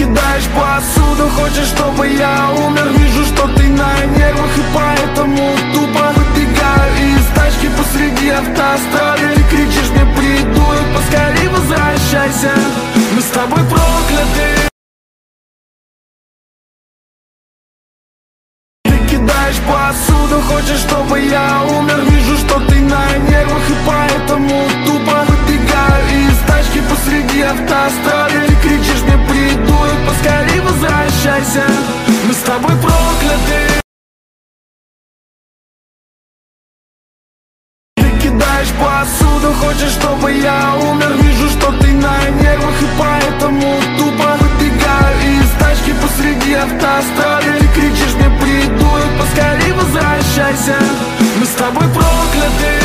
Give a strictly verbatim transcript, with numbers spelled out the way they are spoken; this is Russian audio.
кидаешь посуду, хочешь, чтобы я умер. Вижу, что ты на нервах, и поэтому тупо выбегаю из тачки посреди автострады. Ты кричишь мне: придурок, поскорей возвращайся, мы с тобой прокляты. Ты кидаешь посуду, хочешь, чтобы я умер. Вижу, что ты на нервах, и поэтому тупо выбегаю из тачки посреди автострады. Ты кричишь мне: придурок, поскорей возвращайся, мы с тобой прокляты. Ты кидаешь посуду, хочешь, чтобы я умер. Вижу, что ты на нервах, и поэтому тупо выбегаю из тачки посреди автострады. Ты кричишь мне: придурок, поскорей возвращайся, мы с тобой прокляты.